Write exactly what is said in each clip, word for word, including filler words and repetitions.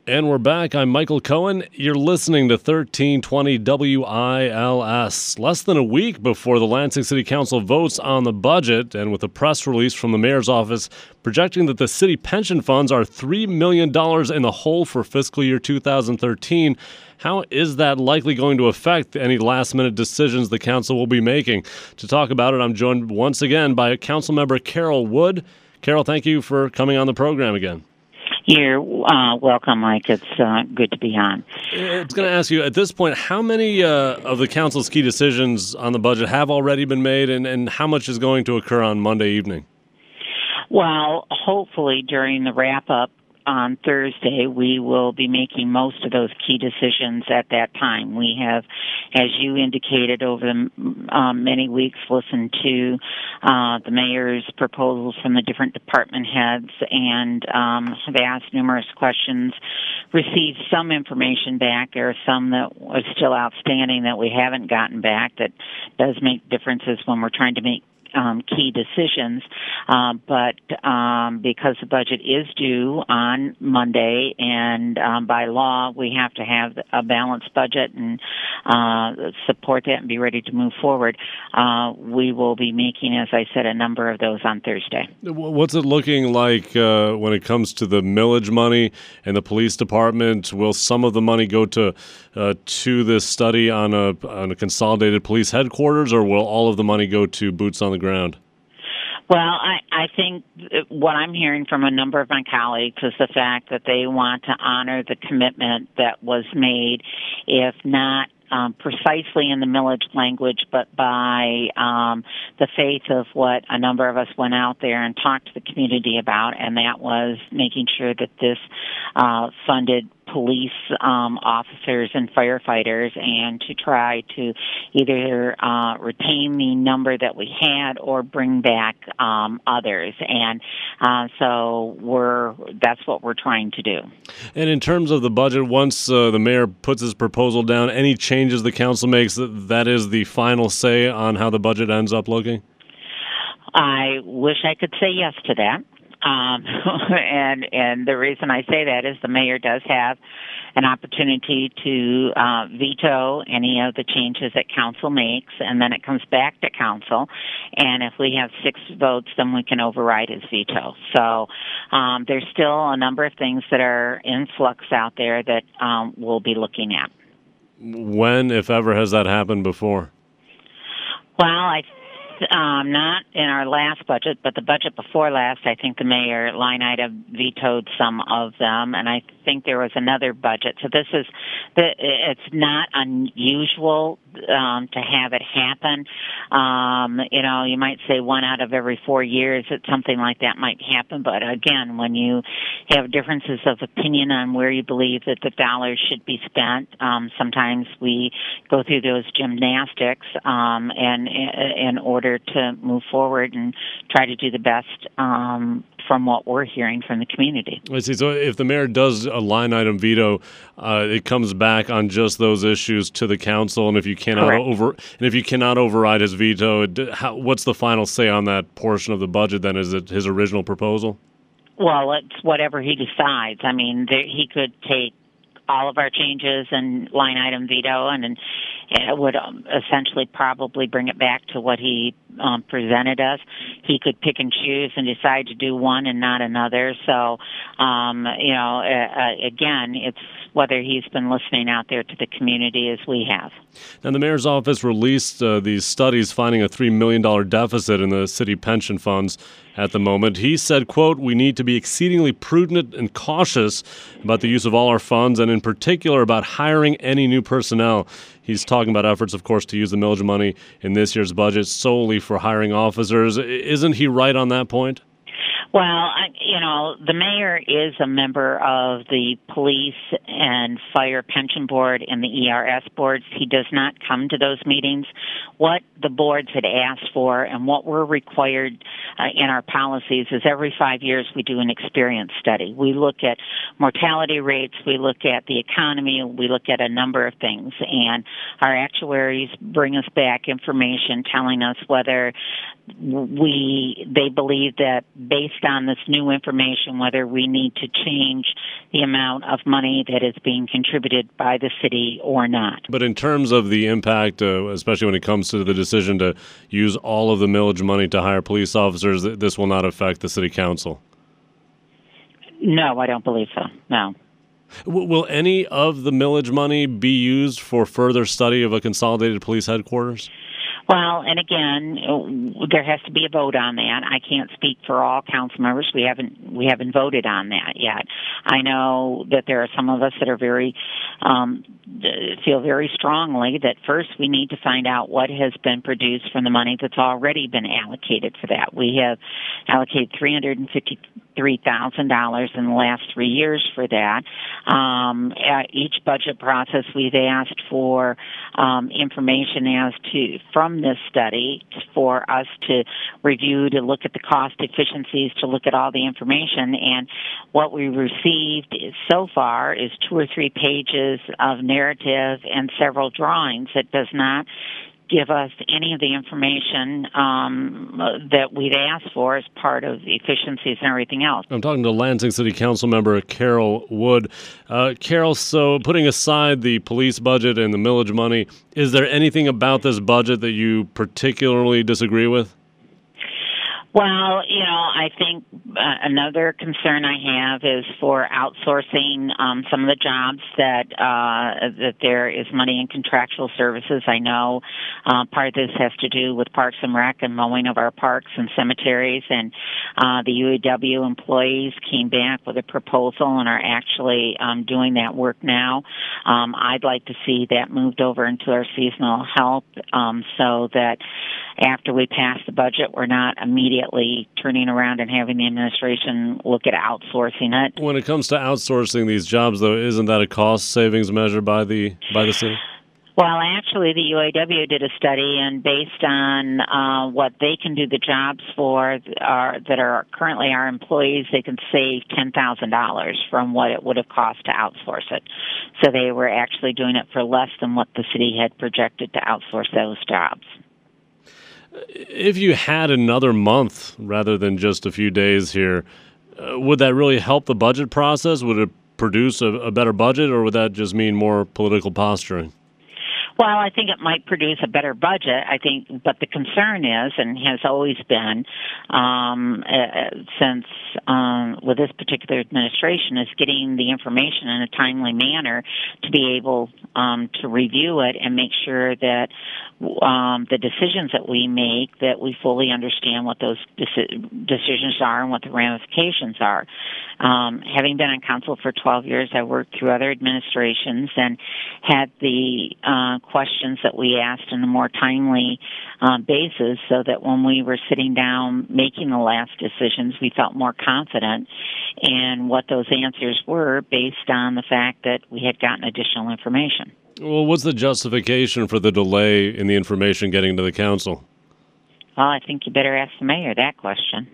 And we're back. I'm Michael Cohen. You're listening to thirteen twenty W I L S. Less than a week before the Lansing City Council votes on the budget, and with a press release from the mayor's office projecting that the city pension funds are three million dollars in the hole for fiscal year two thousand thirteen, how is that likely going to affect any last-minute decisions the council will be making? To talk about it, I'm joined once again by Councilmember Carol Wood. Carol, thank you for coming on the program again. You're uh, welcome, Mike. It's uh, good to be on. I was going to ask you, at this point, how many uh, of the council's key decisions on the budget have already been made, and, and how much is going to occur on Monday evening? Well, hopefully during the wrap-up on Thursday, we will be making most of those key decisions at that time. We have, as you indicated, over the um, many weeks, listened to uh, the mayor's proposals from the different department heads and um, have asked numerous questions, received some information back. There are some that are still outstanding that we haven't gotten back that does make differences when we're trying to make Um, key decisions, uh, but um, because the budget is due on Monday, and um, by law we have to have a balanced budget and uh, support that and be ready to move forward, uh, we will be making, as I said, a number of those on Thursday. What's it looking like uh, when it comes to the millage money and the police department? Will some of the money go to uh, to this study on a on a consolidated police headquarters, or will all of the money go to boots on the ground? Well, I, I think what I'm hearing from a number of my colleagues is the fact that they want to honor the commitment that was made, if not um, precisely in the millage language, but by um, the faith of what a number of us went out there and talked to the community about, and that was making sure that this uh, funded police um, officers and firefighters, and to try to either uh, retain the number that we had or bring back um, others. And uh, so we're that's what we're trying to do. And in terms of the budget, once uh, the mayor puts his proposal down, any changes the council makes, that is the final say on how the budget ends up looking? I wish I could say yes to that. Um, and and the reason I say that is the mayor does have an opportunity to uh, veto any of the changes that council makes, and then it comes back to council. And if we have six votes, then we can override his veto. So um, there's still a number of things that are in flux out there that um, we'll be looking at. When, if ever, has that happened before? Well, I Um, not in our last budget, but the budget before last, I think the mayor line item vetoed some of them, and I think there was another budget. So this is, it's not unusual um, to have it happen. Um, you know, you might say one out of every four years that something like that might happen, but again, when you have differences of opinion on where you believe that the dollars should be spent, um, sometimes we go through those gymnastics um, and in order to move forward and try to do the best um, from what we're hearing from the community. I see. So if the mayor does a line item veto, uh, it comes back on just those issues to the council, and if you cannot Correct. over and if you cannot override his veto, it, how, what's the final say on that portion of the budget? Then is it his original proposal? Well, it's whatever he decides. I mean, there, he could take all of our changes and line item veto, and, and it would um, essentially probably bring it back to what he um, presented us. He could pick and choose and decide to do one and not another. So, um, you know, uh, again, it's whether he's been listening out there to the community as we have. Now, the mayor's office released uh, these studies finding a three million dollars deficit in the city pension funds at the moment. He said, quote, "We need to be exceedingly prudent and cautious about the use of all our funds, and in particular about hiring any new personnel." He's talking about efforts, of course, to use the millage money in this year's budget solely for hiring officers. Isn't he right on that point? Well, I, you know, the mayor is a member of the police and fire pension board and the E R S boards. He does not come to those meetings. What the boards had asked for and what we're required uh, in our policies is every five years we do an experience study. We look at mortality rates, we look at the economy, we look at a number of things, and our actuaries bring us back information telling us whether we they believe that based based on this new information, whether we need to change the amount of money that is being contributed by the city or not. But in terms of the impact, uh, especially when it comes to the decision to use all of the millage money to hire police officers, this will not affect the city council? No, I don't believe so, no. W- will any of the millage money be used for further study of a consolidated police headquarters? Well, and again, there has to be a vote on that. I can't speak for all council members. We haven't we haven't voted on that yet. I know that there are some of us that are very um, feel very strongly that first we need to find out what has been produced from the money that's already been allocated for that. We have allocated three hundred fifty-three thousand dollars in the last three years for that. Um, at each budget process, we've asked for um, information as to from this study for us to review, to look at the cost efficiencies, to look at all the information. And what we received is, so far is two or three pages of narrative and several drawings. It does not give us any of the information um, that we'd asked for as part of the efficiencies and everything else. I'm talking to Lansing City Council member Carol Wood. Uh, Carol, so putting aside the police budget and the millage money, is there anything about this budget that you particularly disagree with? Well, you know, I think uh, another concern I have is for outsourcing um, some of the jobs that uh, that there is money in contractual services. I know uh, part of this has to do with Parks and Rec and mowing of our parks and cemeteries, and uh, the U A W employees came back with a proposal and are actually um, doing that work now. Um, I'd like to see that moved over into our seasonal help um, so that after we pass the budget, we're not immediately turning around and having the administration look at outsourcing it. When it comes to outsourcing these jobs, though, isn't that a cost savings measure by the by the city? Well, actually, the U A W did a study, and based on uh, what they can do the jobs for are, that are currently our employees, they can save ten thousand dollars from what it would have cost to outsource it. So they were actually doing it for less than what the city had projected to outsource those jobs. If you had another month rather than just a few days here, uh, would that really help the budget process? Would it produce a, a better budget, or would that just mean more political posturing? Well, I think it might produce a better budget. I think, but the concern is, and has always been, um, uh, since um, with this particular administration, is getting the information in a timely manner to be able um, to review it and make sure that um, the decisions that we make, that we fully understand what those deci- decisions are and what the ramifications are. Um, having been on council for twelve years, I worked through other administrations and had the uh, questions that we asked in a more timely uh, basis, so that when we were sitting down making the last decisions, we felt more confident in what those answers were based on the fact that we had gotten additional information. Well, what's the justification for the delay in the information getting to the council? Well, I think you better ask the mayor that question.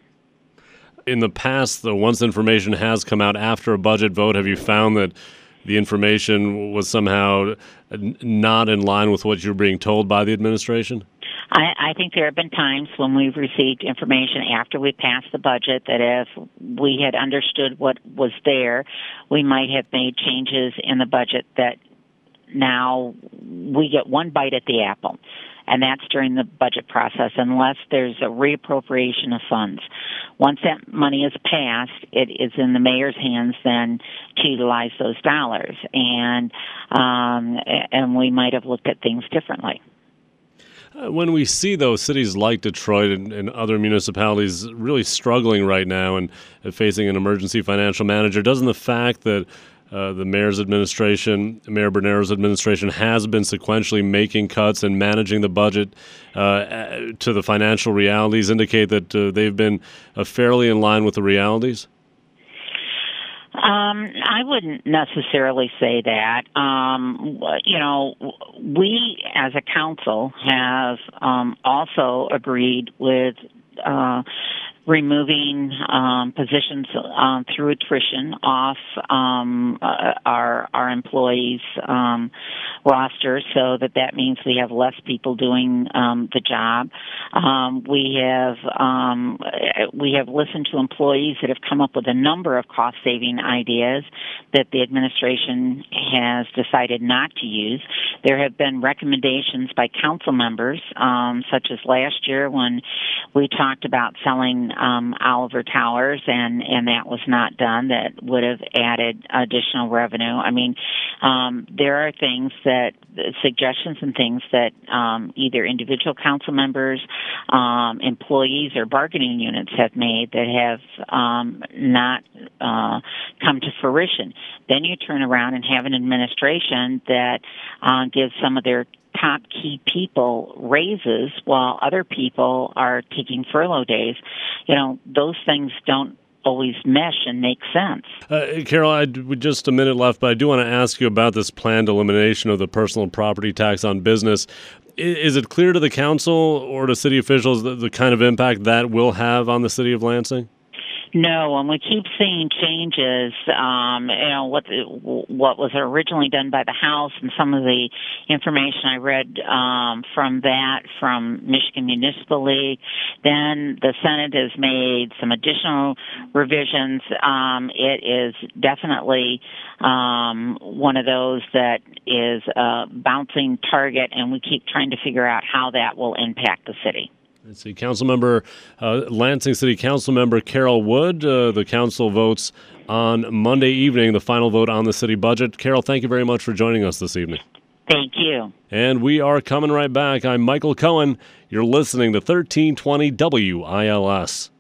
In the past, though, once information has come out after a budget vote, have you found that the information was somehow not in line with what you're being told by the administration? I, I think there have been times when we've received information after we passed the budget that if we had understood what was there, we might have made changes in the budget that now we get one bite at the apple. And that's during the budget process, unless there's a reappropriation of funds. Once that money is passed, it is in the mayor's hands then to utilize those dollars. And um, and we might have looked at things differently. Uh, when we see, though, cities like Detroit and, and other municipalities really struggling right now and uh, facing an emergency financial manager, doesn't the fact that Uh, the mayor's administration, Mayor Bernero's administration, has been sequentially making cuts and managing the budget uh, to the financial realities indicate that uh, they've been uh, fairly in line with the realities? Um, I wouldn't necessarily say that. Um, you know, we as a council have um, also agreed with uh, removing um, positions um, through attrition off um, uh, our our employees' um, roster, so that that means we have less people doing um, the job. Um, we have um, we have listened to employees that have come up with a number of cost-saving ideas that the administration has decided not to use. There have been recommendations by council members, um, such as last year when we talked about selling um, Oliver Towers, and, and that was not done. That would have added additional revenue. I mean, um, there are things that, suggestions and things that um, either individual council members, um, employees, or bargaining units have made that have um, not uh, come to fruition. Then you turn around and have an administration that uh, gives some of their top key people raises while other people are taking furlough days. You know, those things don't always mesh and make sense. Uh, Carol, I with just a minute left, but I do want to ask you about this planned elimination of the personal property tax on business. Is it clear to the council or to city officials the, the kind of impact that will have on the city of Lansing? No, and we keep seeing changes. Um, you know what what was originally done by the House, and some of the information I read um, from that from Michigan Municipal League. Then the Senate has made some additional revisions. Um, it is definitely um, one of those that is a bouncing target, and we keep trying to figure out how that will impact the city. Let's see, Council Member, uh, Lansing City Council Member Carol Wood. Uh, the council votes on Monday evening, the final vote on the city budget. Carol, thank you very much for joining us this evening. Thank you. And we are coming right back. I'm Michael Cohen. You're listening to thirteen twenty W I L S.